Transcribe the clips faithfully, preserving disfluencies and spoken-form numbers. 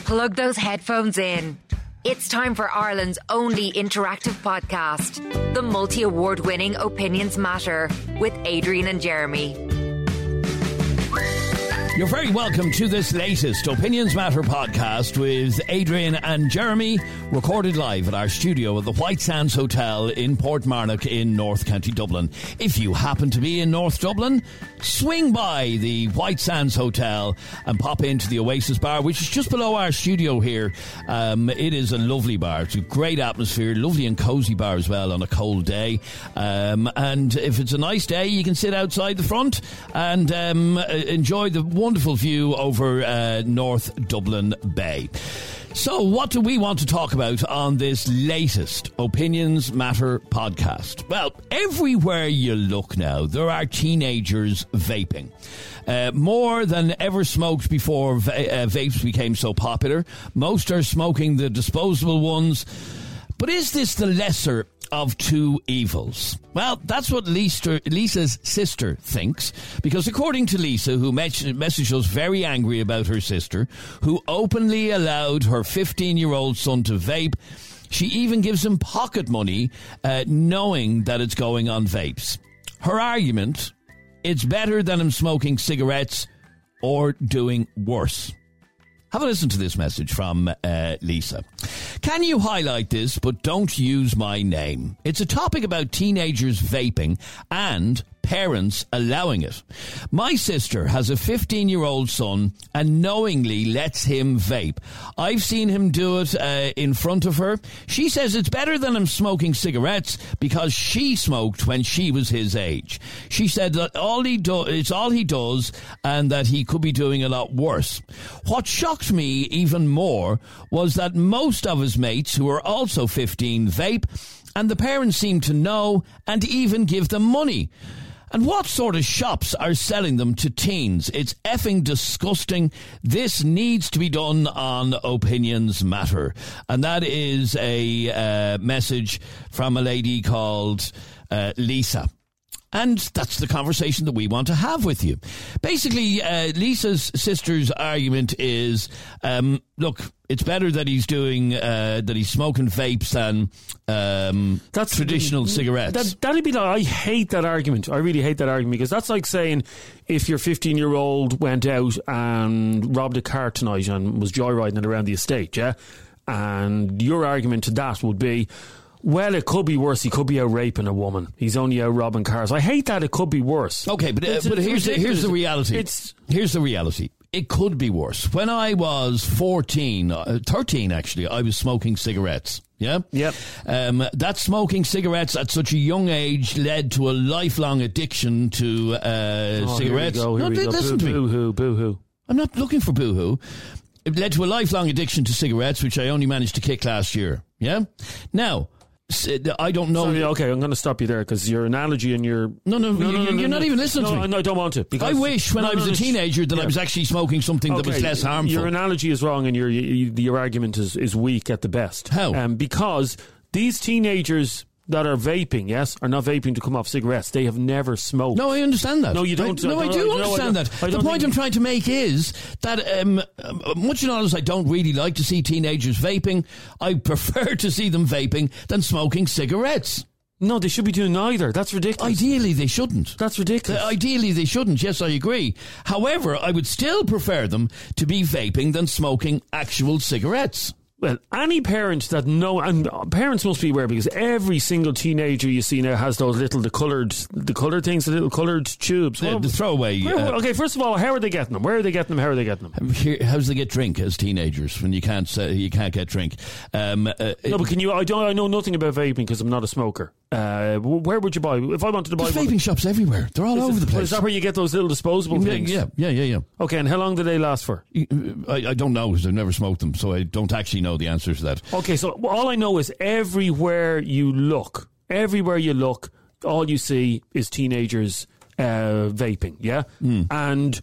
Plug those headphones in. It's time for Ireland's only interactive podcast, the multi-award winning Opinions Matter with Adrian and Jeremy. You're very welcome to this latest Opinions Matter podcast with Adrian and Jeremy, recorded live at our studio at the White Sands Hotel in Portmarnock in North County Dublin. If you happen to be in North Dublin, swing by the White Sands Hotel and pop into the Oasis Bar, which is just below our studio here. Um, it is a lovely bar. It's a great atmosphere, lovely and cosy bar as well on a cold day. Um, and if it's a nice day, you can sit outside the front and um, enjoy the wonderful view over uh, North Dublin Bay. So what do we want to talk about on this latest Opinions Matter podcast? Well, everywhere you look now, there are teenagers vaping. Uh, more than ever smoked before va- uh, vapes became so popular. Most are smoking the disposable ones. But is this the lesser of two evils? Well, that's what Lisa, Lisa's sister thinks, because according to Lisa, who messaged us very angry about her sister, who openly allowed her fifteen-year-old son to vape, she even gives him pocket money, uh, knowing that it's going on vapes. Her argument, it's better than him smoking cigarettes or doing worse. Have a listen to this message from uh, Lisa. Can you highlight this, but don't use my name? It's a topic about teenagers vaping and parents allowing it. My sister has a fifteen-year-old son and knowingly lets him vape. I've seen him do it uh, in front of her. She says it's better than him smoking cigarettes because she smoked when she was his age. She said that all he do- it's all he does and that he could be doing a lot worse. What shocked me even more was that most of his mates who are also fifteen vape, and the parents seem to know and even give them money. And what sort of shops are selling them to teens? It's effing disgusting. This needs to be done on Opinions Matter. And that is a uh, message from a lady called uh, Lisa. And that's the conversation that we want to have with you. Basically, uh, Lisa's sister's argument is, um, look, it's better that he's doing, uh, that he's smoking vapes than um, that's traditional cigarettes. That, that'd be like, I hate that argument. I really hate that argument, because that's like saying if your fifteen-year-old went out and robbed a car tonight and was joyriding it around the estate, yeah? And your argument to that would be, well, it could be worse. He could be out raping a woman. He's only out robbing cars. I hate that. It could be worse. Okay, but, uh, but here's, the, here's the reality. It's, here's the reality. It could be worse. When I was fourteen, uh, thirteen actually, I was smoking cigarettes. Yeah? Yep. Um, that smoking cigarettes at such a young age led to a lifelong addiction to uh, oh, cigarettes. Here we go, here no, we listen go. to boo, me. Boo-hoo, boo-hoo. I'm not looking for boo-hoo. It led to a lifelong addiction to cigarettes, which I only managed to kick last year. Yeah? Now, I don't know. Sorry, okay, I'm going to stop you there, because your analogy and your... No, no, no, no, no you're no, not even listening no, to me. No, I don't want to. I wish when no, I was no, a teenager that yeah. I was actually smoking something okay, that was less harmful. Your analogy is wrong, and your your argument is, is weak at the best. How? Um, because these teenagers that are vaping, yes, are not vaping to come off cigarettes. They have never smoked. No, I understand that. No, you don't. I, no, I, I do no, understand I that. I the point I'm trying to make is that, um, much in all as I don't really like to see teenagers vaping, I prefer to see them vaping than smoking cigarettes. No, they should be doing neither. That's ridiculous. Ideally, they shouldn't. That's ridiculous. Uh, ideally, they shouldn't. Yes, I agree. However, I would still prefer them to be vaping than smoking actual cigarettes. Well, any parent that know, and parents must be aware, because every single teenager you see now has those little, the coloured, the coloured things, the little coloured tubes. The, well, the throwaway. Where, uh, okay, first of all, how are they getting them? Where are they getting them? How are they getting them? Here, how do they get drink as teenagers when you can't uh, you can't get drink? Um, uh, no, but can you? I don't. I know nothing about vaping because I'm not a smoker. Uh, where would you buy if I wanted to buy? There's one? vaping shops everywhere. They're all is over it, the place. Is that where you get those little disposable yeah, things? Yeah, yeah, yeah, yeah. Okay, and how long do they last for? I, I don't know because I've never smoked them, so I don't actually know the answer to that. Okay, so all I know is everywhere you look, everywhere you look, all you see is teenagers uh, vaping, yeah? Mm. And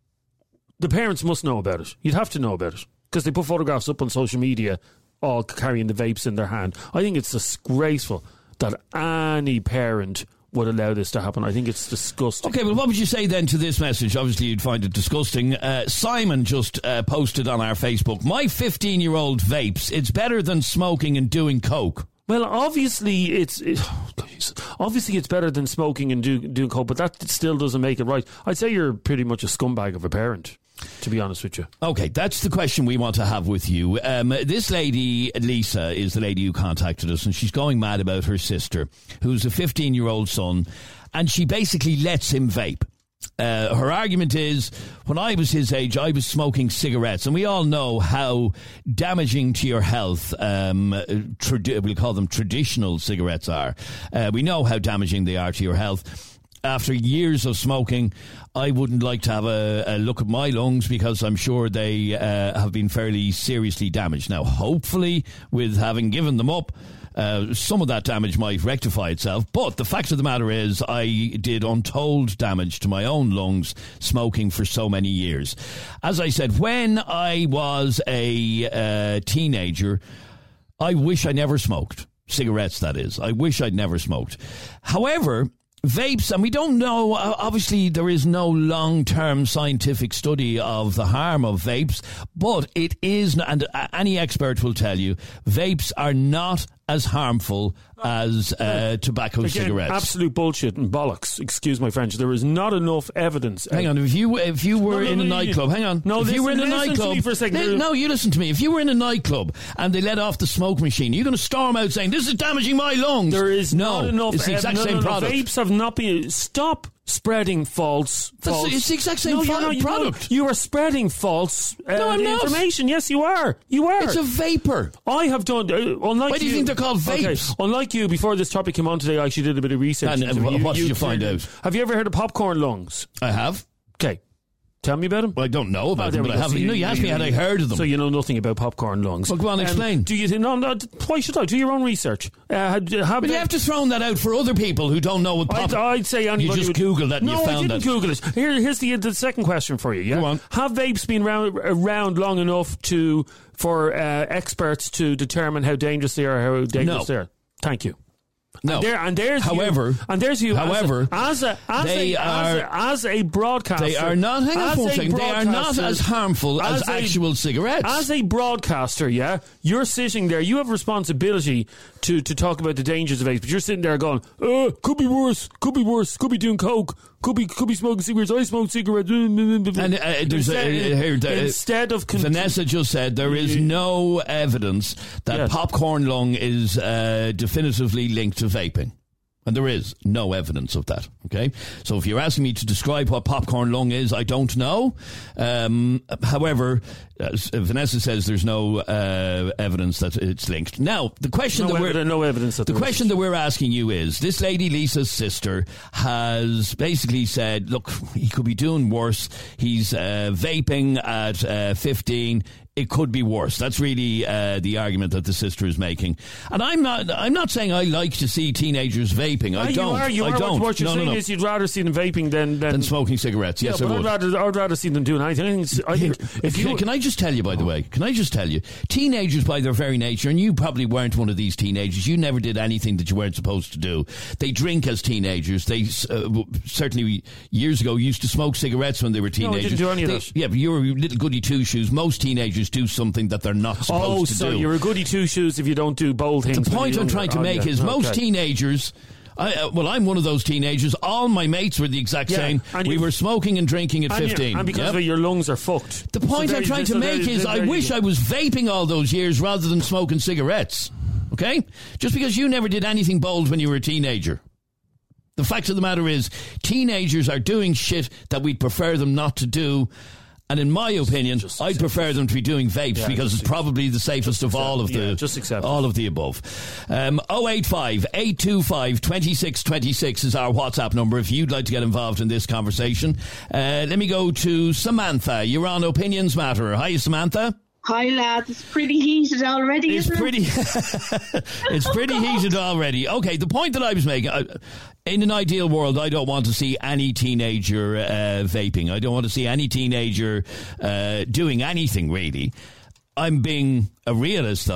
the parents must know about it. You'd have to know about it because they put photographs up on social media all carrying the vapes in their hand. I think it's disgraceful that any parent would allow this to happen. I think it's disgusting. Okay, well, what would you say then to this message? Obviously, you'd find it disgusting. Uh, Simon just uh, posted on our Facebook, my fifteen-year-old vapes. It's better than smoking and doing coke. Well, obviously it's it, oh, obviously it's better than smoking and do, doing coke, but that still doesn't make it right. I'd say you're pretty much a scumbag of a parent, to be honest with you. Okay, that's the question we want to have with you. Um, this lady, Lisa, is the lady who contacted us, and she's going mad about her sister, who's a fifteen-year-old son, and she basically lets him vape. Uh, her argument is, when I was his age, I was smoking cigarettes, and we all know how damaging to your health, um, tradi- we'll call them traditional cigarettes are. Uh, we know how damaging they are to your health. After years of smoking, I wouldn't like to have a, a look at my lungs because I'm sure they uh, have been fairly seriously damaged. Now, hopefully, with having given them up, Uh, some of that damage might rectify itself, but the fact of the matter is I did untold damage to my own lungs smoking for so many years. As I said, when I was a uh, teenager, I wish I never smoked. Cigarettes, that is. I wish I'd never smoked. However, vapes, and we don't know, obviously there is no long-term scientific study of the harm of vapes, but it is, and any expert will tell you, vapes are not as harmful as uh, tobacco Again, cigarettes. Absolute bullshit and bollocks. Excuse my French. There is not enough evidence. Hang on, if you if you were no, no, in a no, nightclub, you, hang on. No, if listen, you were in a listen nightclub, to me for a second. Li- no, you listen to me. If you were in a nightclub and they let off the smoke machine, you're going to storm out saying, "This is damaging my lungs." There is no, not enough. It's the exact no, same no, no, product. Vapes have not been. Stop spreading false. That's, false. it's the exact same no, fa- no, you product. Know, you are spreading false uh, No, I'm not. information. Yes, you are. You are. It's a vapor. I have done. Uh, unlike Why do you, you think they're called vapes? Okay, unlike you, before this topic came on today, I actually did a bit of research. And, into and it. what did you find out? Have you ever heard of popcorn lungs? I have. Okay. Tell me about them. Well, I don't know about Oh, them, but I haven't. You, know, you asked me had I heard of them. So you know nothing about popcorn lungs. Well, go on, Um, explain. do you think? No, no. Why should I? Do your own research. Uh, have But you have to throw that out for other people who don't know what pop. I'd, I'd say anybody You just would, Googled that and no, you found I didn't that. Google it. Here, here's the, the second question for you. Yeah, Go on. Have vapes been around, around long enough to for uh, experts to determine how dangerous they are, how dangerous No. they are? Thank you. No. And, there, and there's however, you, and there's you. However, as a as a, they as, are, a, as a broadcaster, they are not. Hang on as for a a second. They are not broadcaster- as harmful as, as a- actual cigarettes. As a broadcaster, yeah, you're sitting there. You have responsibility to, to talk about the dangers of vapes, but you're sitting there going, "Uh, could be worse. Could be worse. Could be doing coke. Could be could be smoking cigarettes. I smoke cigarettes." and uh, there's instead, a, uh, here, uh, instead of con- Vanessa just said there is no evidence that Yes. popcorn lung is uh, definitively linked to vaping. And there is no evidence of that, okay? So if you're asking me to describe what popcorn lung is, I don't know. Um, however, as Vanessa says there's no uh, evidence that it's linked. Now, the question no, that we're... evidence, no evidence that The there question is. that we're asking you is, this lady Lisa's sister has basically said, look, he could be doing worse. He's uh, vaping at uh, fifteen. It could be worse. That's really uh, the argument that the sister is making. And I'm not I'm not saying I like to see teenagers vaping. I Ah, don't. You are. You I are. don't. What, what you're no, saying no, no. is you'd rather see them vaping than than, Than smoking cigarettes. Yes, yeah, I but would. I'd rather, I'd rather see them doing anything. I think, I think if you can, can I just tell you, by the way, can I just tell you, teenagers by their very nature, and you probably weren't one of these teenagers, you never did anything that you weren't supposed to do. They drink as teenagers. They uh, certainly years ago used to smoke cigarettes when they were No, I teenagers. didn't do any of They- that. Yeah, but you're a little goody two-shoes. Most teenagers do something that they're not supposed oh, to so do. you're a goody two shoes if you don't do bold things. The when point you're I'm younger. trying to Oh, make yeah. is most Okay. teenagers... I, uh, well, I'm one of those teenagers. All my mates were the exact Yeah, same. and We you- were smoking and drinking at And, you- fifteen. and because Yep. of it, your lungs are fucked. The point So I'm there- trying so to there- make is there I you wish go. I was vaping all those years rather than smoking cigarettes. Okay? Just because you never did anything bold when you were a teenager. The fact of the matter is, teenagers are doing shit that we'd prefer them not to do. And in my opinion, just I'd accept prefer them to be doing vapes Yeah, because just it's probably the safest of all of the yeah, just accept all of the above. Um, oh eight five, eight two five, two six two six is our WhatsApp number if you'd like to get involved in this conversation. Uh, let me go to Samantha. You're on Opinions Matter. Hi, Samantha. Hi lads, it's pretty heated already, It's isn't pretty. it? It's pretty heated already. Okay, the point that I was making. I, in an ideal world, I don't want to see any teenager uh, vaping. I don't want to see any teenager uh, doing anything really. I'm being a realist, though.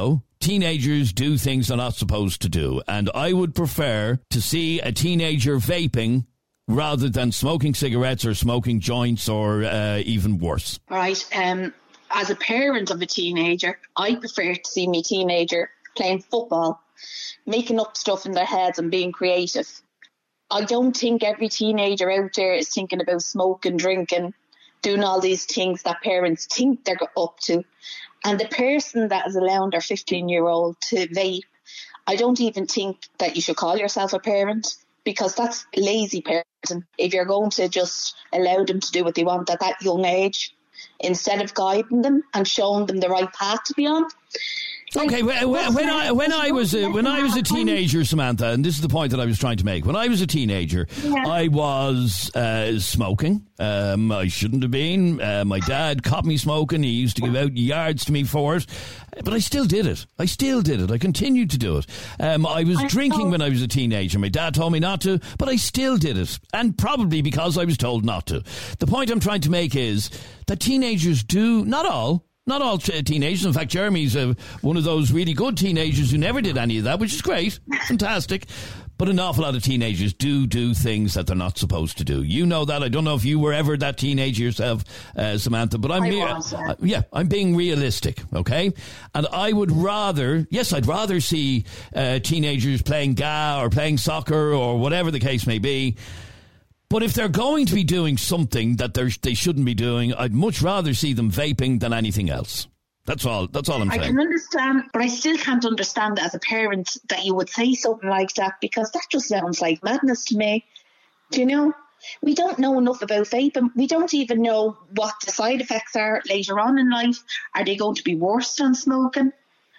teenagers do things they're not supposed to do. And I would prefer to see a teenager vaping rather than smoking cigarettes or smoking joints or uh, even worse. Right. Um, as a parent of a teenager, I prefer to see my teenager playing football, making up stuff in their heads and being creative. I don't think every teenager out there is thinking about smoking, drinking, doing all these things that parents think they're up to. And the person that is allowing their fifteen-year-old to vape, I don't even think that you should call yourself a parent, because that's lazy parenting. If you're going to just allow them to do what they want at that young age, instead of guiding them and showing them the right path to be on. Like, okay, when, when I when I was a, when I was a teenager, Samantha, and this is the point that I was trying to make. When I was a teenager, yeah. I was uh, smoking. Um, I shouldn't have been. Uh, my dad caught me smoking. He used to give out yards to me for it, but I still did it. I still did it. I continued to do it. Um, I was I drinking thought- when I was a teenager. My dad told me not to, but I still did it, and probably because I was told not to. The point I'm trying to make is that teenagers do, not all. Not all t- teenagers. In fact, Jeremy's uh, one of those really good teenagers who never did any of that, which is great. Fantastic. But an awful lot of teenagers do do things that they're not supposed to do. You know that. I don't know if you were ever that teenager yourself, uh, Samantha, but I'm I re- was, yeah. uh, yeah, I'm being realistic, okay? And I would rather, yes, I'd rather see uh, teenagers playing G A or playing soccer or whatever the case may be. But if they're going to be doing something that they shouldn't be doing, I'd much rather see them vaping than anything else. That's all. That's all I'm saying. I can understand, but I still can't understand as a parent that you would say something like that, because that just sounds like madness to me. Do you know? We don't know enough about vaping. We don't even know what the side effects are later on in life. Are they going to be worse than smoking?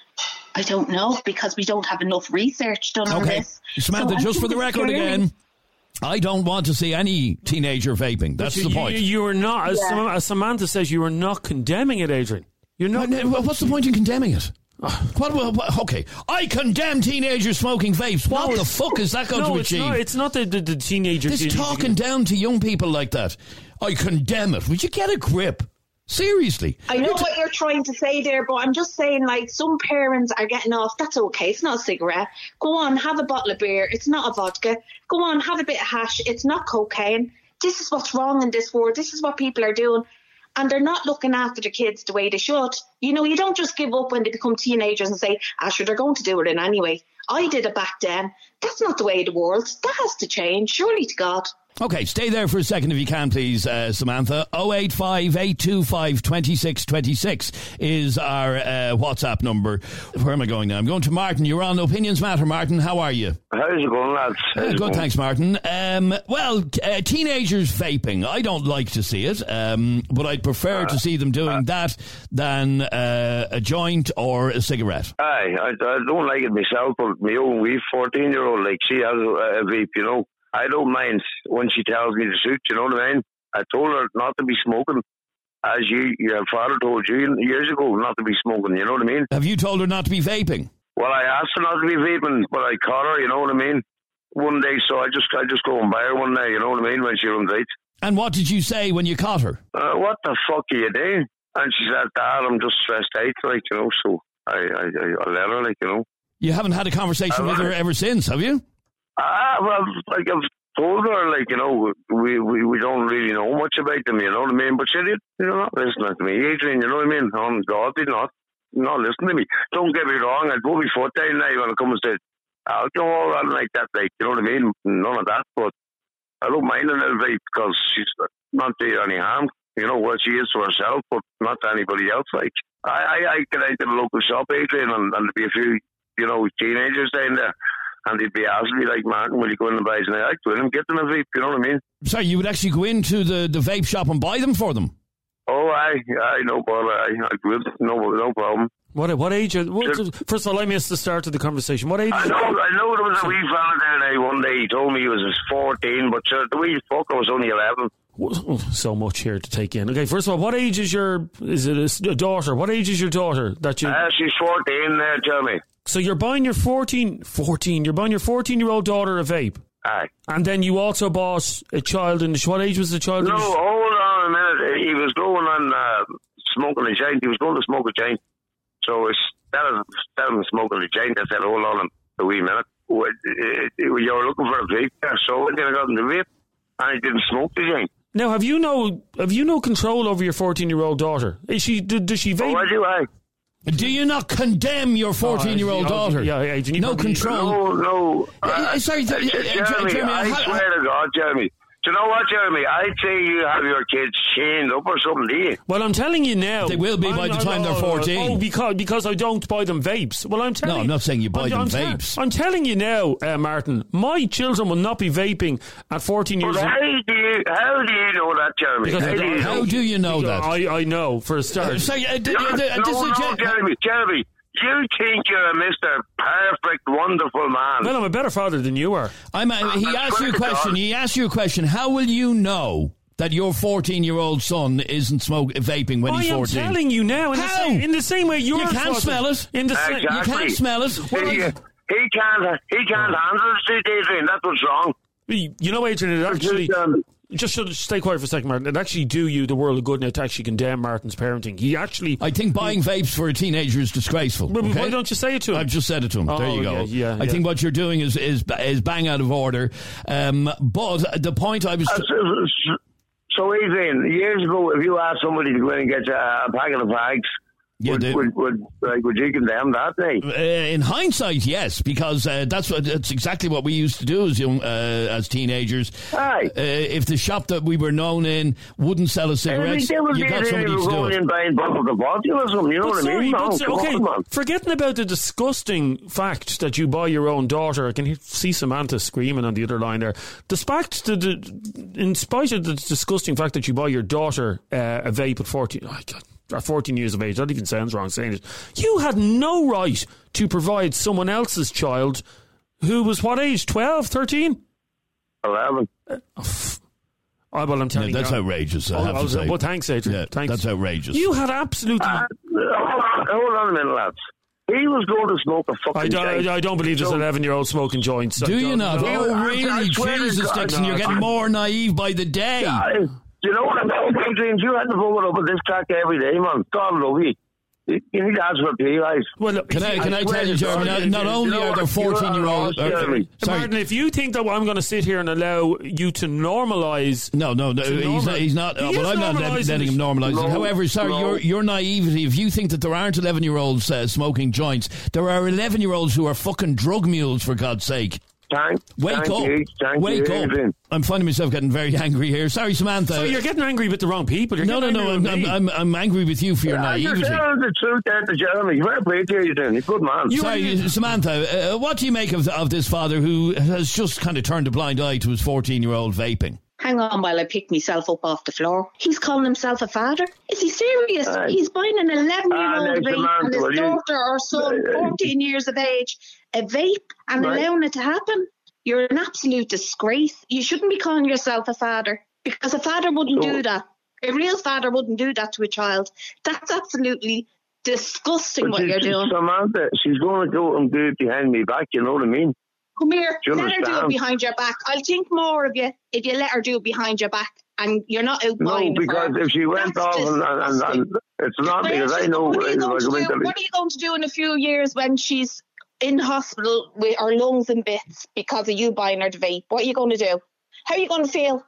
I don't know, because we don't have enough research done on okay. this. Samantha, so just for the record scary. again, I don't want to see any teenager vaping. That's you, the point. You, you are not, as, yeah. as Samantha says, you are not condemning it, Adrian. You're not. What's the point in condemning it? What, what, okay, I condemn teenagers smoking vapes. What no, the fuck is that going no, to it's achieve? Not, it's not the, the, the teenagers. This talking down to young people like that. I condemn it. Would you get a grip? Seriously. I know what you're trying to say there, but I'm just saying, like, some parents are getting off. That's okay. It's not a cigarette. Go on, have a bottle of beer. It's not a vodka. Go on, have a bit of hash. It's not cocaine. This is what's wrong in this world. This is what people are doing. And they're not looking after the kids the way they should. You know, you don't just give up when they become teenagers and say, ah, sure, they're going to do it in anyway. I did it back then. That's not the way of the world. That has to change. Surely to God. Okay, stay there for a second if you can, please, uh, Samantha. oh eight five, eight two five, two six two six is our uh, WhatsApp number. Where am I going now? I'm going to Martin. You're on Opinions Matter, Martin. How are you? How's it going, lads? How's Uh, it good, going? thanks, Martin. Um, well, uh, teenagers vaping. I don't like to see it, um, but I'd prefer uh, to see them doing uh, that than uh, a joint or a cigarette. Aye, I, I don't like it myself, but my own wee fourteen-year-old, like, she has a, a vape, you know. I don't mind when she tells me the truth, you know what I mean? I told her not to be smoking, as you, your father told you years ago not to be smoking, you know what I mean? Have you told her not to be vaping? Well, I asked her not to be vaping, but I caught her, you know what I mean? One day, so I just I just go and buy her one day, you know what I mean, when she runs out. And what did you say when you caught her? Uh, what the fuck are you doing? And she said, Dad, I'm just stressed out, like, you know, so I, I, I let her, like, you know. You haven't had a conversation uh, with her ever since, have you? Ah, well, like I've told her, like, you know, we, we, we don't really know much about them, you know what I mean? But she did, you know, not listening to me, Adrian, you know what I mean? On God, did not, not listen to me. Don't get me wrong, I'd go before time now when it comes to alcohol and like that, like, you know what I mean? None of that, but I don't mind a little bit because she's not doing any harm, you know, what she is to herself, but not to anybody else, like. I, I, I get out to the local shop, Adrian, and, and there'd be a few, you know, teenagers down there. And they'd be asking me, like, Martin, will you go in and buy some? I'd go in and get them a vape, you know what I mean? Sorry, you would actually go into the, the vape shop and buy them for them? Oh, aye, aye, no bother, aye, I would, no, no problem. What what age? What, first of all, I missed the start of the conversation. What age? I know, I know there was a wee fella there now one day, he told me he was fourteen, but sure, the wee fucker was only eleven. Oh, so much here to take in. Okay, first of all, what age is your, is it a daughter? What age is your daughter? That you? Uh, she's fourteen there, tell me. So you're buying your fourteen, fourteen, you're buying your fourteen-year-old daughter a vape? Aye. And then you also bought a child in the, what age was the child? No, in the, hold on a minute. He was going on uh, smoking a joint. He was going to smoke a joint. So his instead of instead of smoking the joint, I said, hold on a wee minute. You're looking for a vape there, so I got in the vape, and I didn't smoke the joint. Now, have you no have you no control over your fourteen-year-old daughter? Is she do, does she vape? Oh, I do, I. Do you not condemn your fourteen-year-old oh, daughter? Yeah, yeah, yeah. No control. No, no. Uh, uh, sorry, uh, Jeremy, Jeremy, I how, swear to God, Jeremy. Do you know what, Jeremy? I'd say you have your kids chained up or something, do you? Well, I'm telling you now. They will be I'm, by the I'm, time they're fourteen. Oh, because because I don't buy them vapes. Well, I'm telling No, you. I'm not saying you buy I'm, them I'm vapes. Te- I'm telling you now, uh, Martin, my children will not be vaping at fourteen years But old. how do you, how do you know that, Jeremy? Because how, I do you don't- how know? do you know that? I, I know, for a start. Uh, sorry, uh, d- No, uh, this no, is no, Jer- Jeremy, Jeremy. You think you're a Mister Perfect, wonderful man. Well, I'm a better father than you are. I'm, uh, he I asked you a swear to question. God. He asked you a question. How will you know that your fourteen-year-old son isn't smoke vaping when I he's am fourteen? telling you now. In, How? The, same, in the same way you're You can't father- smell it. In the same, Exactly. You can't smell it. He, Well, he can't. He can't handle the street, Adrian. That's what's wrong. You know, Adrian, it actually... Just, um, Just should stay quiet for a second, Martin. It actually do you the world of good now to actually condemn Martin's parenting. He actually... I think buying vapes for a teenager is disgraceful. Well, okay? Why don't you say it to him? I've just said it to him. Oh, there you go. yeah, yeah, I yeah. think what you're doing is is is bang out of order. Um, but the point I was... uh, so, so- so, Adrian, years ago, if you asked somebody to go in and get a, a packet of fags, Yeah, would, they- would, would, like, would you condemn that, eh? Uh, in hindsight, yes, because uh, that's what that's exactly what we used to do as young uh, as teenagers. Aye. Uh, if the shop that we were known in wouldn't sell us cigarettes, They would you be got there, somebody you to were do going it. in buying bottles of vodka or something, you know But what I sorry, mean? but No, sir, come okay, on, man. forgetting about the disgusting fact that you buy your own daughter, I can hear, see Samantha screaming on the other line there. The fact that, the, in spite of the disgusting fact that you buy your daughter uh, a vape at fourteen, oh God, at fourteen years of age, that even sounds wrong saying it. You had no right to provide someone else's child who was what age? twelve, thirteen? eleven. Oh, well, I'm telling Yeah, that's you. outrageous, I Oh, have to oh, say. Well, thanks, Adrian. Yeah, thanks. that's outrageous. You had absolutely... Uh, hold, on, hold on a minute, lads. He was going to smoke a fucking I don't, joint. I don't believe there's So- an eleven-year-old smoking joints. I do you don't- not? no. Oh, I- I really? swear to Jesus, God, Dixon, no, you're I- getting more naive by the day. Yeah, do you know what I'm saying, James? You had to vote up with this track every day, man. God love you. You you need to ask for a pay rise. Well, look, Can I, if can you- I swear tell you, to Jeremy, God, not, not you only know are there what? fourteen-year-old... You're a- Jeremy. Martin, if you think that I'm going to sit here and allow you to normalise... No, no, no. To He's normal- not. He's not. He uh, is well, I'm not let, normalising letting him it. normalise it. No, However, sorry, no. your your naivety. If you think that there aren't eleven-year-olds uh, smoking joints, there are eleven-year-olds who are fucking drug mules. For God's sake, Thank, wake thank up! You, thank Wake you, up! Adrian. I'm finding myself getting very angry here. Sorry, Samantha. So you're getting angry with the wrong people. You're no, no, getting no. angry I'm, with I'm, me. I'm, I'm angry with you for your I just naivety. tell the truth there to Jeremy. Fair play to you, Adrian. He's a good man. You- Sorry, Samantha. Uh, what do you make of of this father who has just kind of turned a blind eye to his fourteen-year-old vaping? Hang on while I pick myself up off the floor. He's calling himself a father? Is he serious? Aye. He's buying an eleven-year-old Ah, vape now, and his will you- daughter or son, fourteen years of age, a vape and Right. allowing it to happen? You're an absolute disgrace. You shouldn't be calling yourself a father because a father wouldn't So- do that. A real father wouldn't do that to a child. That's absolutely disgusting what But you're she's- doing. Samantha, she's going to go and do it behind me back, you know what I mean? Come here, Do you let her do it understand? behind your back. I'll think more of you if you let her do it behind your back and you're not out No, buying it for because her. if she went That's off and, and, and, disgusting. and it's not Where because is I she- know what are, you if going I to go do, into what are you going to do in a few years when she's in hospital with her lungs in bits because of you buying her the vape? What are you going to do? How are you going to feel?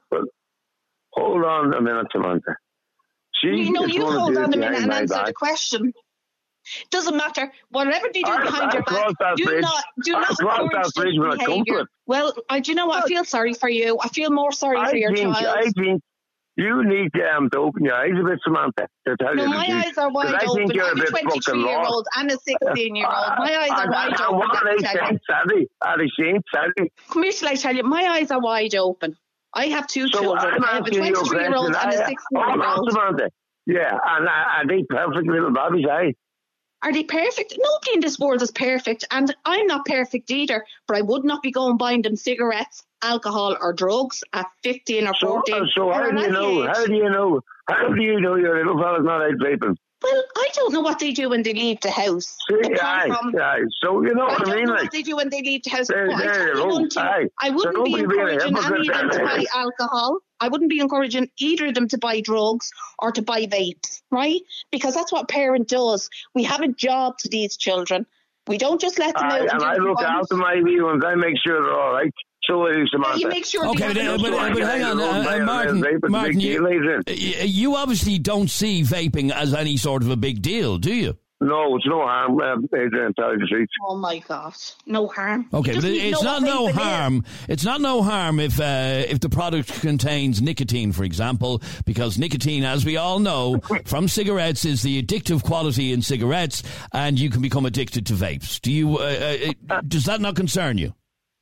hold on a minute, Samantha. She You know, is you going hold to do on it a minute behind and my answer back. the question. Doesn't matter. Whatever they do I- behind I your back, crossed that do bridge. not do I not crossed encourage that bridge this when I come to behaviour. it. Well, I do you know what? I feel sorry for you. I feel more sorry I for your think, child. I think you need um, to open your eyes a bit, Samantha, to tell No, you the my truth. eyes are wide 'Cause I think open. you're a I'm a bit fucking twenty-three-year-old lost. and a sixteen-year-old. My eyes are And- wide and open. what let I me tell you. think, Sadie, and I think, Sadie, Come here till I tell you, my eyes are wide open. I have two so children. I'm I have a asking you a twenty-three-year-old question. and a I- Hold on, sixteen-year-old. Samantha. Yeah, and uh, are they perfect little bobbies, eh? Are they perfect? Nobody in this world is perfect, and I'm not perfect either, but I would not be going buying them cigarettes, alcohol or drugs at fifteen or So, fourteen. uh, so or how at do you any know? age. How do you know? How do you know your little fella's not out vaping? Well, I don't know what they do when they leave the house. See, aye, from, aye. So, you know I what don't I mean? know Like, what they do when they leave the house. There, But I there tell you you go. one thing, Aye. I wouldn't So be nobody being a encouraging any of them to hypocrite. buy alcohol. I wouldn't be encouraging either of them to buy drugs or to buy vapes, right? Because that's what parent does. We have a job to these children. We don't just let them Aye, out. and do I what look they want. after my wee ones. I make sure they're all right. So it is, Yeah, Samantha. you make sure Okay, they but, have uh, enough but, uh, but hang on, uh, uh, Martin, Martin you, you obviously don't see vaping as any sort of a big deal, do you? No, it's no harm, um, Adrian, tell you the truth. Oh my God, no harm. Okay, You but just need to it's know not what no vaping is. harm. It's not no harm if uh, if the product contains nicotine, for example, because nicotine, as we all know from cigarettes, is the addictive quality in cigarettes, and you can become addicted to vapes. Do you? Uh, uh, does that not concern you?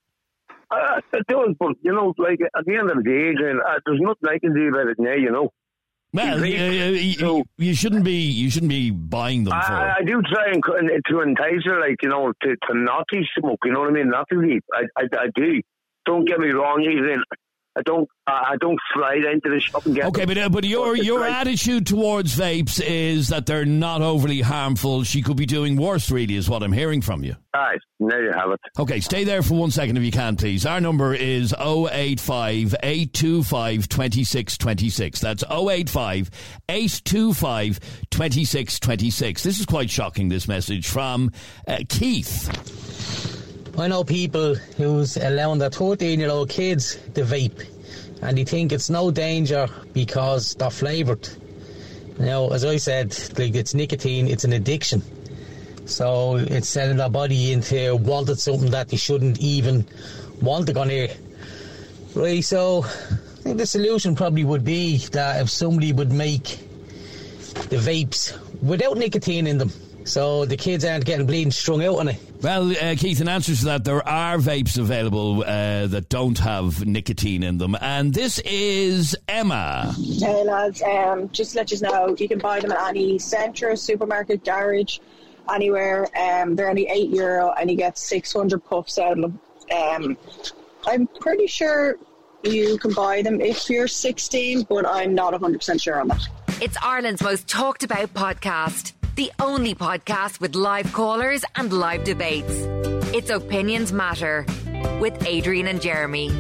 Uh, it does, but, you know, like, at the end of the day, Adrian, uh, there's nothing I can do about it now, you know. Well, you, you, So- you shouldn't be you shouldn't be buying them for. I, I do try and co- to entice her, like, you know, to, to not to smoke, you know what I mean? Not to vape. I, I, I do. Don't get me wrong, Adrian. I don't I don't slide into the shop and get Okay, them. but uh, but your It's your like- attitude towards vapes is that they're not overly harmful. She could be doing worse, really, is what I'm hearing from you. Aye, there you have it. Okay, stay there for one second if you can, please. Our number is oh eight five, eight two five, two six two six. That's oh eight five, eight two five, two six two six. This is quite shocking, this message from uh, Keith. I know people who's allowing their thirteen-year-old kids to vape, and they think it's no danger because they're flavoured. Now, as I said, like, it's nicotine, it's an addiction. So it's sending their body into wanting something that they shouldn't even want to go near. Right, so I think the solution probably would be that if somebody would make the vapes without nicotine in them, so the kids aren't getting bleeding strung out on it. Well, uh, Keith, in answer to that, there are vapes available uh, that don't have nicotine in them. And this is Emma. Hey lads, um, just to let you know, you can buy them at any centre, supermarket, garage, anywhere. Um, they're only eight euro and you get six hundred puffs out of them. Um, I'm pretty sure you can buy them if you're sixteen, but I'm not one hundred percent sure on that. It's Ireland's most talked about podcast. The only podcast with live callers and live debates. It's Opinions Matter with Adrian and Jeremy.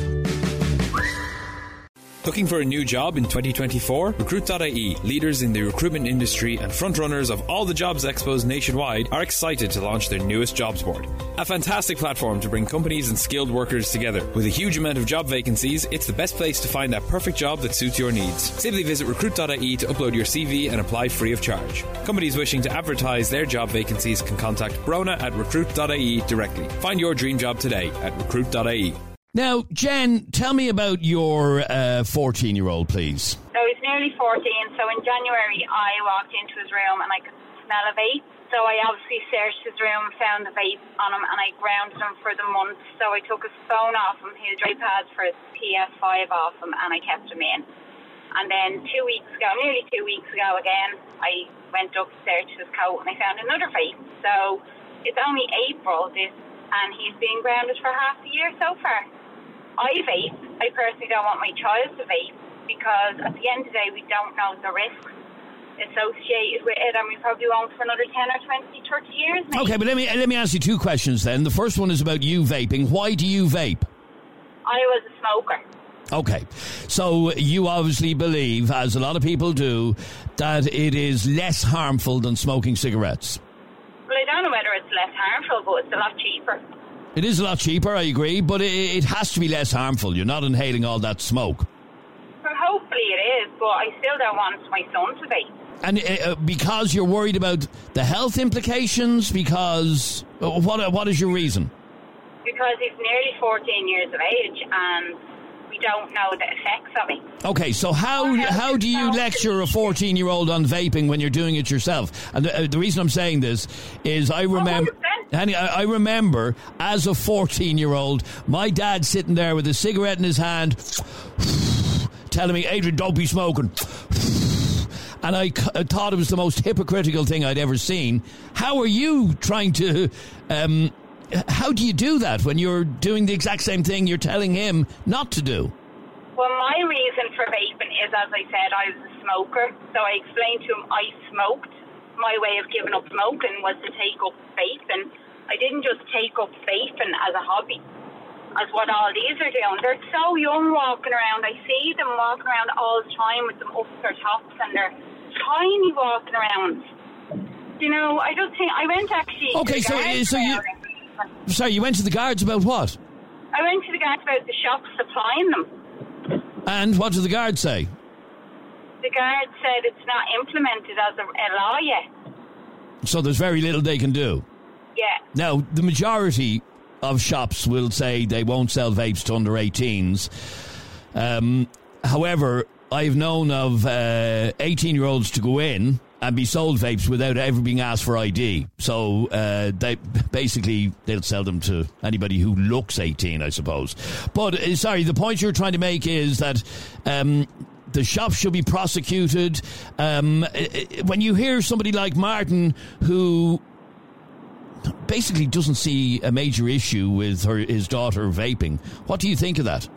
Looking for a new job in twenty twenty-four? Recruit dot I E, leaders in the recruitment industry and frontrunners of all the jobs expos nationwide, are excited to launch their newest jobs board. A fantastic platform to bring companies and skilled workers together. With a huge amount of job vacancies, it's the best place to find that perfect job that suits your needs. Simply visit Recruit dot I E to upload your C V and apply free of charge. Companies wishing to advertise their job vacancies can contact Brona at Recruit dot I E directly. Find your dream job today at Recruit dot I E. Now, Jen, tell me about your uh, fourteen-year-old, please. So he's nearly fourteen, so in January I walked into his room and I could smell a vape. So I obviously searched his room, found the vape on him, and I grounded him for the month. So I took his phone off him, his iPad for his P S five off him, and I kept him in. And then two weeks ago, nearly two weeks ago again, I went up to search his coat and I found another vape. So it's only April, this, and he's been grounded for half a year so far. I vape. I personally don't want my child to vape because at the end of the day we don't know the risks associated with it, and we probably won't for another ten or twenty, thirty years maybe. Okay, but let me let me ask you two questions then. The first one is about you vaping. Why do you vape? I was a smoker. Okay, so you obviously believe, as a lot of people do, that it is less harmful than smoking cigarettes. Well, I don't know whether it's less harmful, but it's a lot cheaper. It is a lot cheaper, I agree, but it, it has to be less harmful. You're not inhaling all that smoke. Well, hopefully it is, but I still don't want my son to vape. And uh, because you're worried about the health implications, because uh, what what is your reason? Because he's nearly fourteen years of age and we don't know the effects of it. Okay, so how how do you lecture a fourteen-year-old on vaping when you're doing it yourself? And the, uh, the reason I'm saying this is I remember, Honey, I, I remember as a fourteen-year-old, my dad sitting there with a cigarette in his hand, telling me, "Adrian, don't be smoking." And I, c- I thought it was the most hypocritical thing I'd ever seen. How are you trying to... Um, how do you do that when you're doing the exact same thing you're telling him not to do? Well, Well, my reason for vaping is, as I said, I was a smoker. So I explained to him I smoked. My way of giving up smoking was to take up vaping. I didn't just take up vaping as a hobby, as what all these are doing. They're so young walking around. I see them walking around all the time with them up their tops, and they're tiny walking around. You know, I just think I went actually. Okay, so so you sorry, you went to the guards about what? I went to the guards about the shops supplying them. And what did the guards say? The guards said it's not implemented as a, a law yet. So there's very little they can do. Yeah. Now, the majority of shops will say they won't sell vapes to under eighteens. Um, however, I've known of uh, eighteen-year-olds to go in and be sold vapes without ever being asked for I D. So uh, they basically they'll sell them to anybody who looks eighteen, I suppose. But uh, sorry, the point you're trying to make is that um, the shop should be prosecuted. Um, when you hear somebody like Martin who basically doesn't see a major issue with her his daughter vaping, what do you think of that?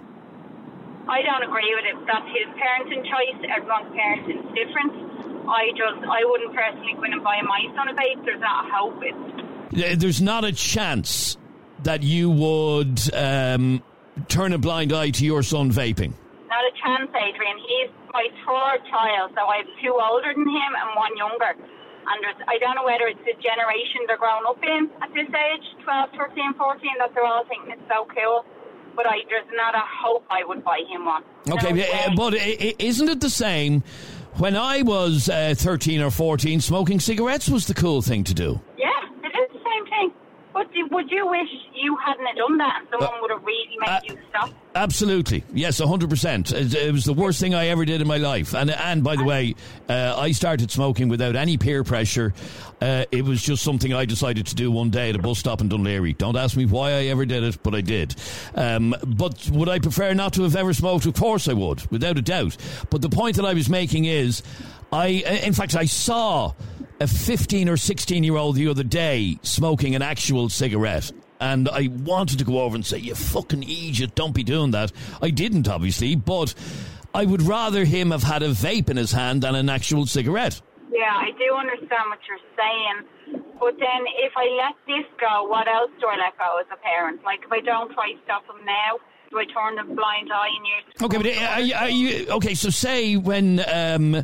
I don't agree with it. That's his parenting choice. Everyone's parenting is different. I just, I wouldn't personally go in and buy my son a vape. There's not a hope. It's... There's not a chance that you would um, turn a blind eye to your son vaping? Not a chance, Adrian. He's my third child, so I have two older than him and one younger. And there's, I don't know whether it's the generation they're growing up in at this age, twelve, thirteen, fourteen, that they're all thinking it's so cool. But I, there's not a hope I would buy him one. Okay, no, but isn't it the same? When I was uh, thirteen or fourteen, smoking cigarettes was the cool thing to do. Yeah, it is the same thing. But would you wish you hadn't have done that and someone uh, would have really made uh, you stop? Absolutely. Yes, one hundred percent. It, it was the worst thing I ever did in my life. And, and by the way, uh, I started smoking without any peer pressure. Uh, it was just something I decided to do one day at a bus stop in Dunleary. Don't ask me why I ever did it, but I did. Um, but would I prefer not to have ever smoked? Of course I would, without a doubt. But the point that I was making is, I, in fact, I saw a fifteen or sixteen year old the other day smoking an actual cigarette, and I wanted to go over and say, you fucking idiot, don't be doing that. I didn't, obviously, but I would rather him have had a vape in his hand than an actual cigarette. Yeah, I do understand what you're saying, but then if I let this go, what else do I let go as a parent? Like, if I don't try to stop him now, do I turn the blind eye in years? Okay, but are you, are you okay, so say when um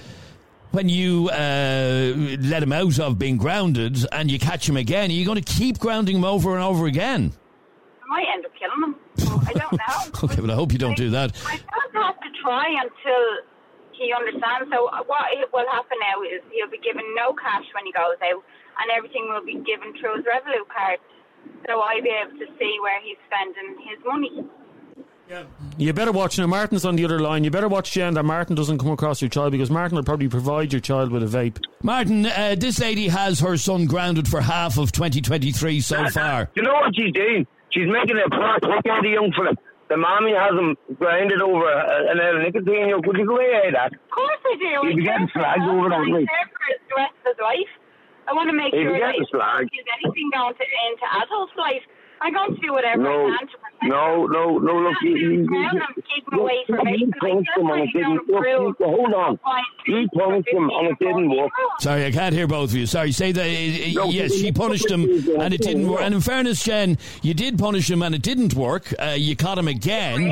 when you uh, let him out of being grounded and you catch him again, are you going to keep grounding him over and over again? I might end up killing him. I don't know. Okay, but I hope you don't do that. I don't have to try until he understands. So what will happen now is he'll be given no cash when he goes out, and everything will be given through his Revolut card. So I'll be able to see where he's spending his money. Yeah. You better watch now. Martin's on the other line. You better watch, Jen, that Martin doesn't come across your child, because Martin will probably provide your child with a vape. Martin, uh, this lady has her son grounded for half of twenty twenty-three so far. You know what she's doing? She's making a plot. Look at the young fella. The mommy has him grounded over an L nicotine. Could you go away at that? Of course I do. You'll be getting flagged over that. I'm there for the rest of his life. I want to make He'll sure that if there's anything going to, into adult life, I'm going to do whatever no, I can to protect No, no, no, look, you, you, you, you, keep him away from me. punished him and it didn't work. Hold on. You punished him and it didn't work. Sorry, I can't hear both of you. Sorry, say that. Uh, no, yes, she punished him and it didn't work. And in fairness, Jen, you did punish him and it didn't work. Uh, you caught him again.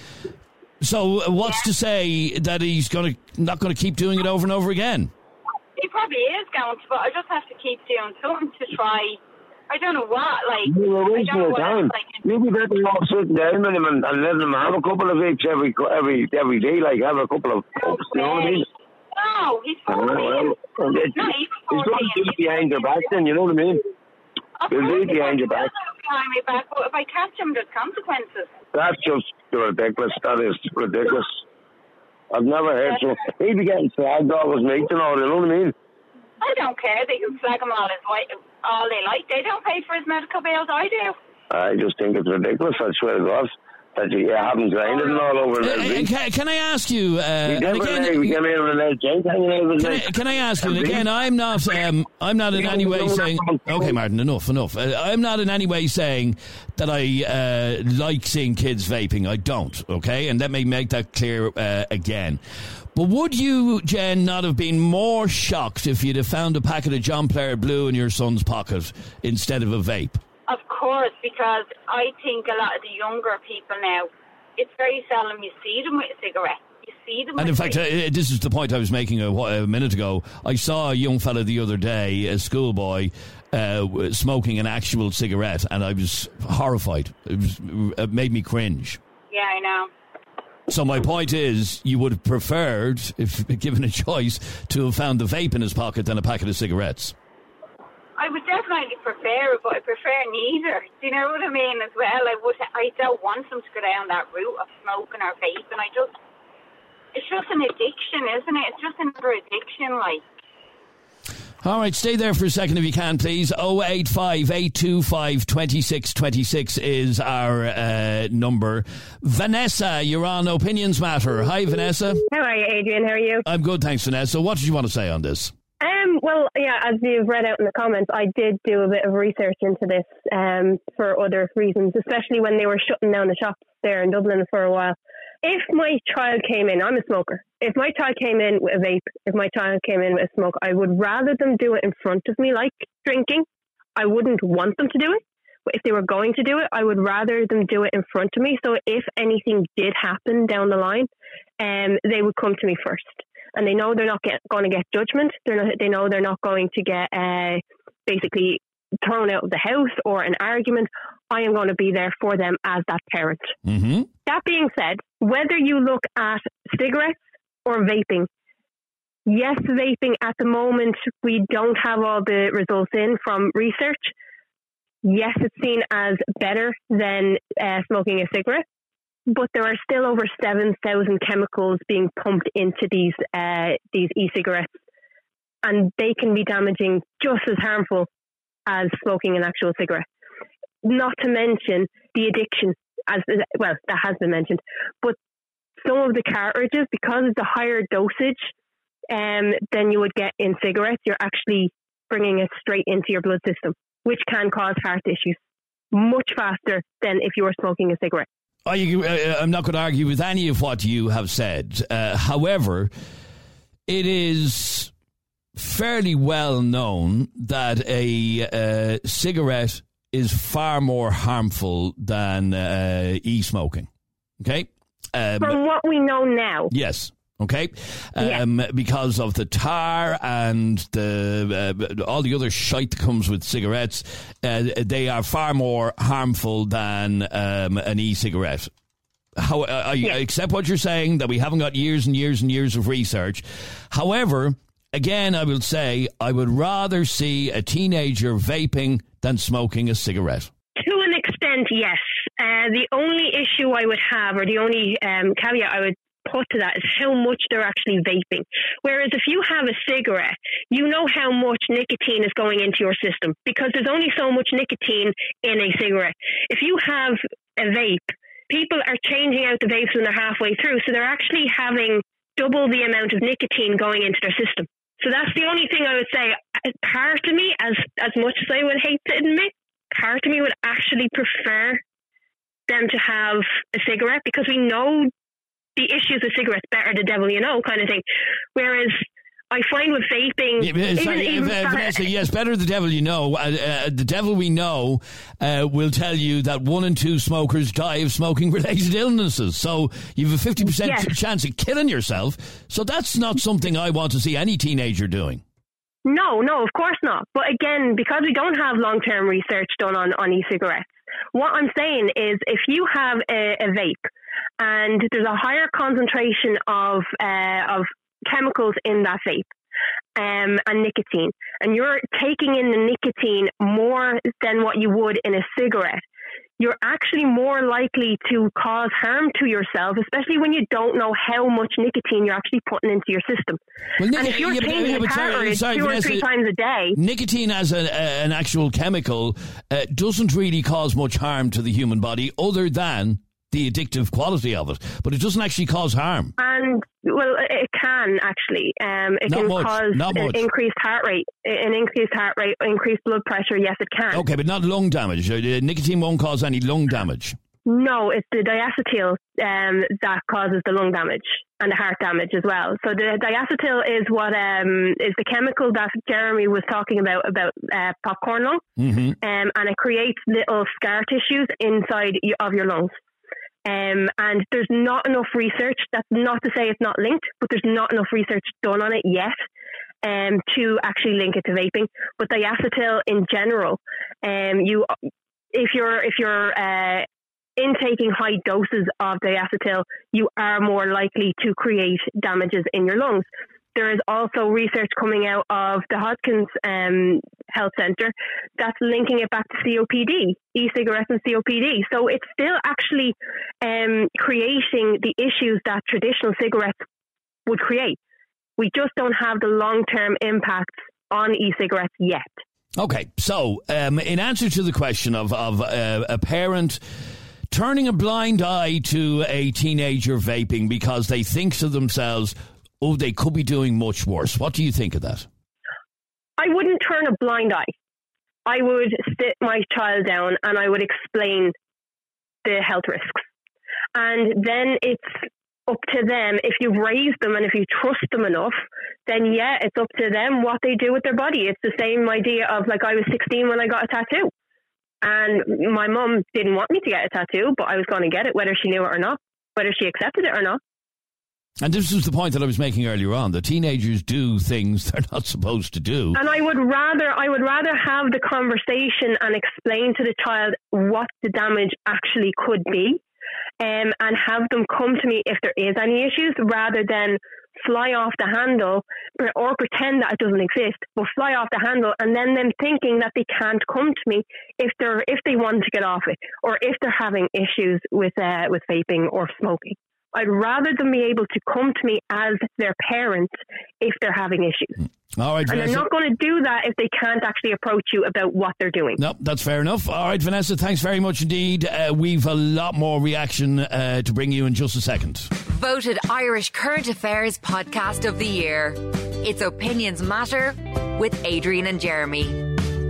So uh, what's yeah. to say that he's going to not going to keep doing it over and over again? He probably is going to, but I just have to keep doing something to try. I don't know what, like... You're wasting your time. You'd be better off sitting down with him and, and letting him have a couple of vapes every every every day, like have a couple of puffs, you know what I mean? No, he's fourteen. Well, well, it's, no, he's fourteen. He's going to do it behind your back then, you know what I mean? He'll do it behind your back. Behind my back, but if I catch him, there's consequences. That's just ridiculous. That is ridiculous. I've never heard so. He'd be getting flagged off his mates and all, you know what I mean? I don't care. They can flag him all his white. All they like. They don't pay for his medical bills. I do. I just think it's ridiculous. I swear to God. that you haven't grinded and all over the Uh, can, can I ask you? Uh, we and again, never, we never, never, can, I, can I ask you? And again, I'm not. Um, I'm not in any way saying. Okay, Martin. Enough. Enough. Uh, I'm not in any way saying that I uh, like seeing kids vaping. I don't. Okay, and let me make that clear uh, again. But would you, Jen, not have been more shocked if you'd have found a packet of John Player Blue in your son's pocket instead of a vape? Of course, because I think a lot of the younger people now, it's very seldom you see them with a cigarette. You see them And in with fact, uh, this is the point I was making a, a minute ago. I saw a young fella the other day, a schoolboy, uh, smoking an actual cigarette, and I was horrified. It, was, it made me cringe. Yeah, I know. So my point is, you would have preferred, if given a choice, to have found the vape in his pocket than a packet of cigarettes. I would definitely prefer it, but I prefer neither. Do you know what I mean as well? I would. I don't want them to go down that route of smoking or vaping. I just, it's just an addiction, isn't it? It's just another addiction, like. All right, stay there for a second if you can, please. oh eight five, eight two five, two six two six is our uh, number. Vanessa, you're on Opinions Matter. Hi, Vanessa. How are you, Adrian? How are you? I'm good, thanks, Vanessa. What did you want to say on this? Um, well, yeah, as you've read out in the comments, I did do a bit of research into this um, for other reasons, especially when they were shutting down the shops there in Dublin for a while. If my child came in, I'm a smoker. If my child came in with a vape, if my child came in with a smoke, I would rather them do it in front of me, like drinking. I wouldn't want them to do it. But if they were going to do it, I would rather them do it in front of me. So if anything did happen down the line, um, they would come to me first. And they know they're not get, going to get judgment. They're not, they know they're not going to get uh, basically thrown out of the house or an argument. I am going to be there for them as that parent. Mm-hmm. That being said, whether you look at cigarettes or vaping, yes, vaping at the moment, we don't have all the results in from research. Yes, it's seen as better than uh, smoking a cigarette. But there are still over seven thousand chemicals being pumped into these uh, these e-cigarettes, and they can be damaging just as harmful as smoking an actual cigarette. Not to mention the addiction, as well, that has been mentioned. But some of the cartridges, because of the higher dosage um, than you would get in cigarettes, you're actually bringing it straight into your blood system, which can cause heart issues much faster than if you were smoking a cigarette. I, I'm not going to argue with any of what you have said. Uh, however, it is fairly well known that a uh, cigarette is far more harmful than uh, e-smoking. Okay? Um, From what we know now. Yes. Okay, um, yeah. Because of the tar and the uh, all the other shite that comes with cigarettes, uh, they are far more harmful than um, an e-cigarette. How, uh, I yeah. accept what you're saying, that we haven't got years and years and years of research. However, again, I will say I would rather see a teenager vaping than smoking a cigarette. To an extent, yes. Uh, the only issue I would have, or the only um, caveat I would put to that, is how much they're actually vaping. Whereas if you have a cigarette, you know how much nicotine is going into your system, because there's only so much nicotine in a cigarette. If you have a vape, people are changing out the vapes when they're halfway through, so they're actually having double the amount of nicotine going into their system. So that's the only thing I would say. Part of me, as as much as I would hate to admit, part of me would actually prefer them to have a cigarette, because we know the issues with cigarettes, better the devil you know, kind of thing. Whereas I find with vaping, yeah, sorry, even, even uh, Vanessa, yes, better the devil you know. Uh, uh, the devil we know uh, will tell you that one in two smokers die of smoking-related illnesses. So you have a fifty percent yes. chance of killing yourself. So that's not something I want to see any teenager doing. No, no, of course not. But again, because we don't have long-term research done on, on e-cigarettes, what I'm saying is if you have a, a vape and there's a higher concentration of uh, of chemicals in that vape um, and nicotine, and you're taking in the nicotine more than what you would in a cigarette, you're actually more likely to cause harm to yourself, especially when you don't know how much nicotine you're actually putting into your system. Well, nic- and if you're yeah, changing but, the sorry, sorry, two Vanessa, or three times a day... Nicotine as a, a, an actual chemical uh, doesn't really cause much harm to the human body other than the addictive quality of it, but it doesn't actually cause harm. And, well, it can actually. Um, it Not can much, cause not an much. increased heart rate, an increased heart rate, increased blood pressure. Yes, it can. Okay, but not lung damage. Uh, nicotine won't cause any lung damage. No, it's the diacetyl um, that causes the lung damage and the heart damage as well. So the diacetyl is what um, is the chemical that Jeremy was talking about, about uh, popcorn lung, Mm-hmm. um, and it creates little scar tissues inside y- of your lungs. Um, and there's not enough research, that's not to say it's not linked, but there's not enough research done on it yet um, to actually link it to vaping. But diacetyl in general, um, you if you're if you're uh, intaking high doses of diacetyl, you are more likely to create damages in your lungs. There is also research coming out of the Hodgkins um, Health Centre that's linking it back to C O P D, e-cigarettes and C O P D. So it's still actually um, creating the issues that traditional cigarettes would create. We just don't have the long-term impacts on e-cigarettes yet. Okay, so um, in answer to the question of, of uh, a parent turning a blind eye to a teenager vaping because they think to themselves, oh, they could be doing much worse. What do you think of that? I wouldn't turn a blind eye. I would sit my child down and I would explain the health risks. And then it's up to them. If you've raised them and if you trust them enough, then yeah, it's up to them what they do with their body. It's the same idea of, like, I was sixteen when I got a tattoo. And my mum didn't want me to get a tattoo, but I was going to get it, whether she knew it or not, whether she accepted it or not. And this was the point that I was making earlier on. The teenagers do things they're not supposed to do. And I would rather, I would rather have the conversation and explain to the child what the damage actually could be, um, and have them come to me if there is any issues, rather than fly off the handle or pretend that it doesn't exist, but fly off the handle and then them thinking that they can't come to me if they're if they want to get off it, or if they're having issues with uh, with vaping or smoking. I'd rather them be able to come to me as their parent if they're having issues. All right, and Vanessa. they're not going to do that if they can't actually approach you about what they're doing. No, that's fair enough. All right, Vanessa, thanks very much indeed. Uh, we've a lot more reaction uh, to bring you in just a second. Voted Irish Current Affairs Podcast of the Year. It's Opinions Matter with Adrian and Jeremy.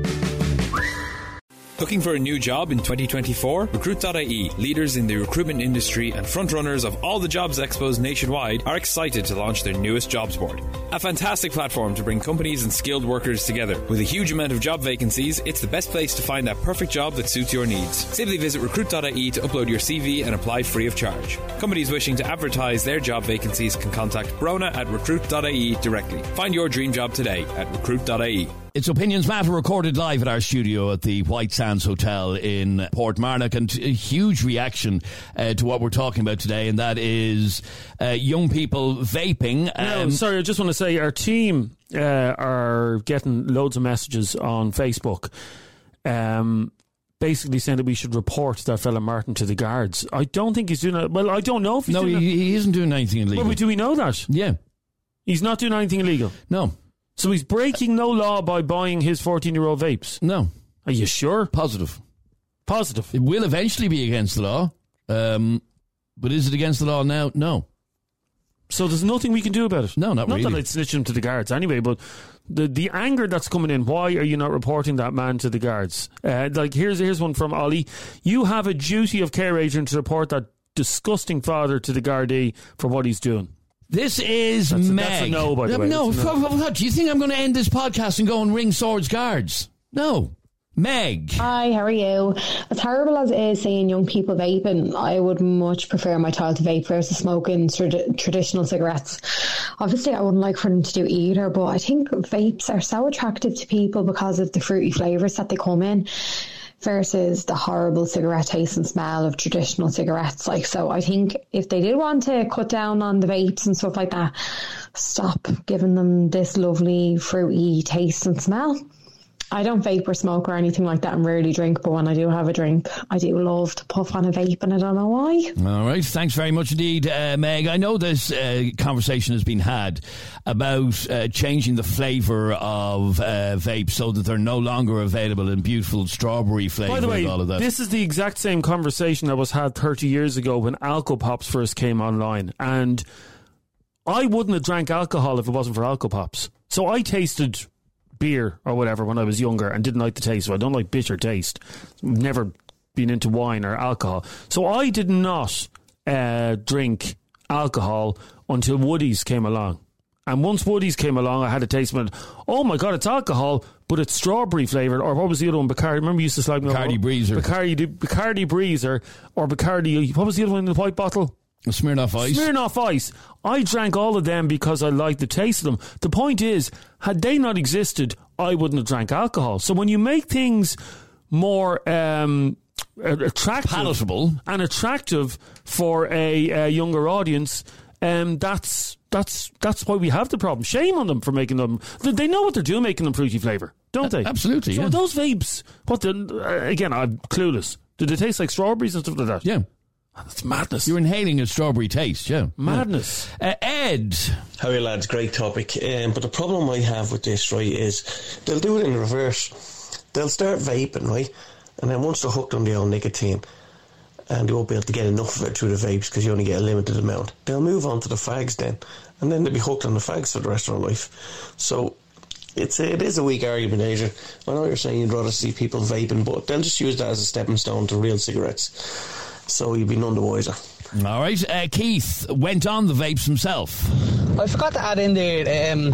Looking for a new job in twenty twenty-four? Recruit dot I E, leaders in the recruitment industry and frontrunners of all the jobs expos nationwide, are excited to launch their newest jobs board. A fantastic platform to bring companies and skilled workers together. With a huge amount of job vacancies, it's the best place to find that perfect job that suits your needs. Simply visit recruit dot I E to upload your C V and apply free of charge. Companies wishing to advertise their job vacancies can contact Brona at recruit dot I E directly. Find your dream job today at recruit dot I E. It's Opinions Matter, recorded live at our studio at the White Sands Hotel in Portmarnock, and a huge reaction uh, to what we're talking about today, and that is uh, young people vaping. No, Um, sorry, I just want to say our team uh, are getting loads of messages on Facebook, um, basically saying that we should report that fella Martin to the guards. I don't think he's doing it. Well, I don't know if he's no, doing he, it. he isn't doing anything illegal. Well, do we know that? Yeah. He's not doing anything illegal? No. So he's breaking no law by buying his fourteen-year-old vapes? No. Are you sure? Positive. Positive. It will eventually be against the law. Um, but is it against the law now? No. So there's nothing we can do about it? No, not, not really. Not that I'd snitch him to the guards anyway, but the the anger that's coming in, why are you not reporting that man to the guards? Uh, like, here's here's one from Ollie. You have a duty of care, agent, to report that disgusting father to the Gardaí for what he's doing. This is That's a, Meg. that's a no, by the way. No, That's a no. what, what, do you think I'm going to end this podcast and go and ring Swords Guards? No. Meg. Hi, how are you? As horrible as it is seeing young people vaping, I would much prefer my child to vape versus smoking trad- traditional cigarettes. Obviously, I wouldn't like for them to do either, but I think vapes are so attractive to people because of the fruity flavours that they come in, versus the horrible cigarette taste and smell of traditional cigarettes. Like, so I think if they did want to cut down on the vapes and stuff like that, stop giving them this lovely fruity taste and smell. I don't vape or smoke or anything like that and rarely drink, but when I do have a drink, I do love to puff on a vape, and I don't know why. All right, thanks very much indeed, uh, Meg. I know this uh, conversation has been had about uh, changing the flavour of uh, vapes so that they're no longer available in beautiful strawberry flavour. By the way, and all of that. This is the exact same conversation that was had thirty years ago when Alco Pops first came online, and I wouldn't have drank alcohol if it wasn't for Alco Pops. So I tasted beer or whatever when I was younger and didn't like the taste, so I don't like bitter taste. Never been into wine or alcohol. So I did not uh, drink alcohol until Woody's came along. And once Woody's came along, I had a taste of it. Oh my God, it's alcohol, but it's strawberry flavoured. Or what was the other one? Bacardi. Remember you used to slag me Bacardi Breezer. Bacardi, Bacardi Breezer. Or Bacardi, what was the other one in the white bottle? Smirnoff Ice. Smirnoff Ice. I drank all of them because I liked the taste of them. The point is, had they not existed, I wouldn't have drank alcohol. So when you make things more um, attractive, palatable, and attractive for a, a younger audience, um, that's that's that's why we have the problem. Shame on them for making them. They know what they're doing, making them fruity flavour, don't they? Absolutely. So yeah. those vapes, what? The, uh, again, I'm clueless. Do they taste like strawberries and stuff like that? Yeah. That's madness. You're inhaling a strawberry taste, yeah. Madness. Uh, Ed. How are you, lads? Great topic. Um, but the problem I have with this, right, is they'll do it in reverse. They'll start vaping, right? And then once they're hooked on the old nicotine, and they won't be able to get enough of it through the vapes because you only get a limited amount, they'll move on to the fags then. And then they'll be hooked on the fags for the rest of their life. So it's a, it is a weak argument, Adrian. I know you're saying you'd rather see people vaping, but they'll just use that as a stepping stone to real cigarettes. So you'd be none the wiser. All right. Uh, Keith went on the vapes himself. I forgot to add in there, um,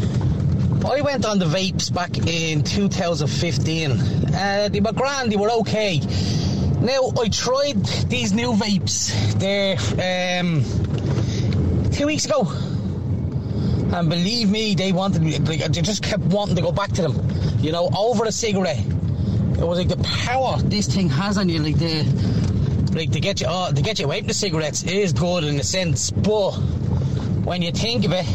I went on the vapes back in two thousand fifteen. Uh, they were grand, they were okay. Now, I tried these new vapes there um, two weeks ago. And believe me, they wanted me, they just kept wanting to go back to them. You know, over a cigarette. It was like the power this thing has on you, like the... Like to get you, uh, to get you away from the cigarettes is good in a sense, but when you think of it,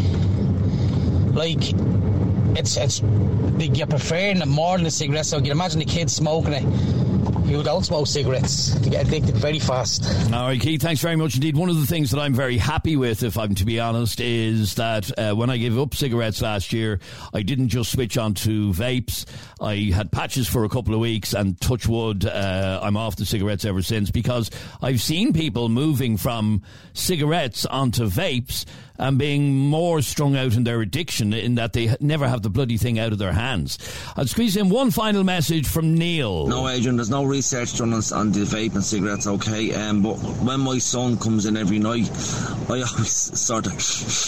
like it's it's like you're preferring it more than the cigarettes. So you can imagine the kids smoking it who don't smoke cigarettes. They get addicted very fast. All right, Keith, thanks very much indeed. One of the things that I'm very happy with, if I'm to be honest, is that uh, when I gave up cigarettes last year, I didn't just switch on to vapes. I had patches for a couple of weeks, and touch wood, uh, I'm off the cigarettes ever since, because I've seen people moving from cigarettes onto vapes and being more strung out in their addiction, in that they never have the bloody thing out of their hands. I'll squeeze in one final message from Neil. No, Adrian, there's no research done on, on the vape and cigarettes, okay? Um, but when my son comes in every night, I always sort of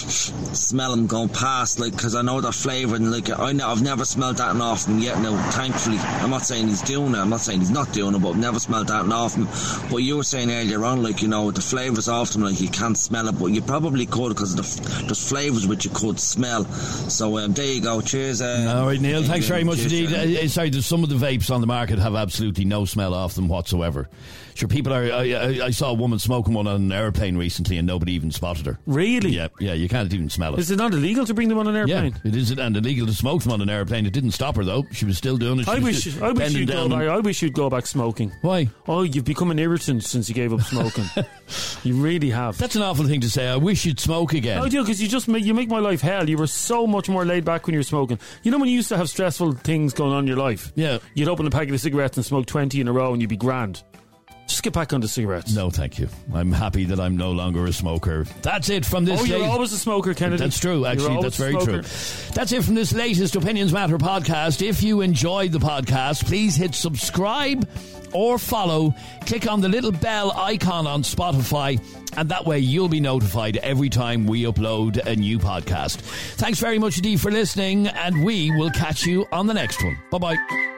smell him going past, like, because I know they're flavoured, and like, I know, I've never smelled that off him yet. Now, thankfully, I'm not saying he's doing it, I'm not saying he's not doing it, but I've never smelled that off him. But you were saying earlier on, like, you know, the flavours off them, like, you can't smell it, but you probably could, because the there's flavours which you could smell. So um, there you go. Cheers. Uh, All right, Neil. Thanks very much cheers, indeed. Uh, sorry, there's some of the vapes on the market have absolutely no smell off them whatsoever. Sure, people are. I, I, I saw a woman smoking one on an airplane recently, and nobody even spotted her. Really? Yeah, yeah. You can't even smell it. Is it not illegal to bring them on an airplane? Yeah, it is, and illegal to smoke them on an airplane. It didn't stop her though. She was still doing it. She I was wish. I wish you'd go back. I wish you'd go back smoking. Why? Oh, you've become an irritant since you gave up smoking. You really have. That's an awful thing to say. I wish you'd smoke again. I do, because you just make, you make my life hell. You were so much more laid back when you were smoking. You know when you used to have stressful things going on in your life? Yeah. You'd open a packet of cigarettes and smoke twenty in a row and you'd be grand. Just get back onto cigarettes. No, thank you. I'm happy that I'm no longer a smoker. That's it from this. Oh, you're late- always a smoker, Kennedy. That's true, actually. That's very true. That's it from this latest Opinions Matter podcast. If you enjoyed the podcast, please hit subscribe or follow. Click on the little bell icon on Spotify, and that way you'll be notified every time we upload a new podcast. Thanks very much indeed for listening, and we will catch you on the next one. Bye-bye.